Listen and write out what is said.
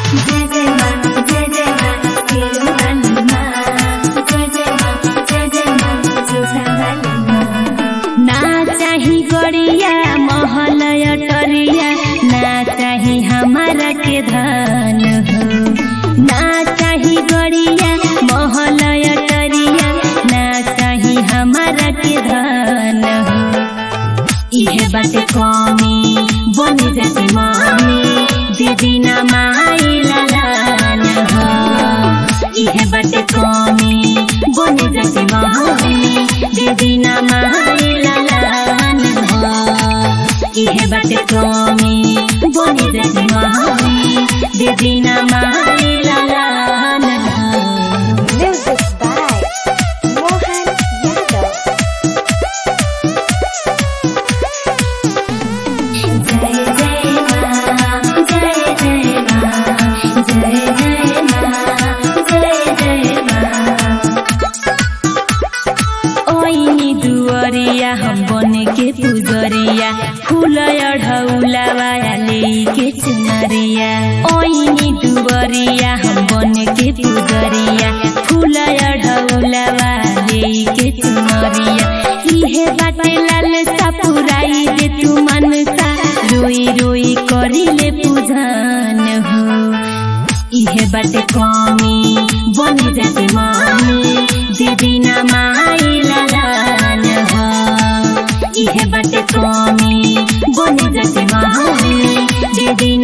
जय जय माँ जय जय माँ तेरू वाली माँ जय जय माँ जय जय माँ जोधा वाली माँ। ना चाही गड़िया महल अटरिया ना चाही हमारा के धन हो। ना चाही गड़िया महल अटरिया ना चाही हमारा के धन हो। इहे बाटे कमी बनी जैसे मामी दीदी ना माई लालान हो। इहे बाटे कमी बनी जैसे मामी दीदी ना माई लालान हो। इहे बाटे कमी बनी जैसे मामी दीदी ना माई लालान हो। Music by Mohan Yadav. जय जय माँ जय जय माँ जय जय माँ जय जय माँ। ओइनी दुअरिया हम बन के पुजरिया फूल अढ़ौलावा लेके चुनरिया। ओइनी दुअरिया हम बन के पुजरिया फूल अढ़ौलावा लेके चुनरिया। इहे बाटे लालसा पुराई दे तू मनसा रोई रोई करिले पूजन हो। इहे बाटे कमी बनी जैसे मामी दीदी ना माई लालान हो। इहे बाटे कमी बनी जैसे मामी दीदी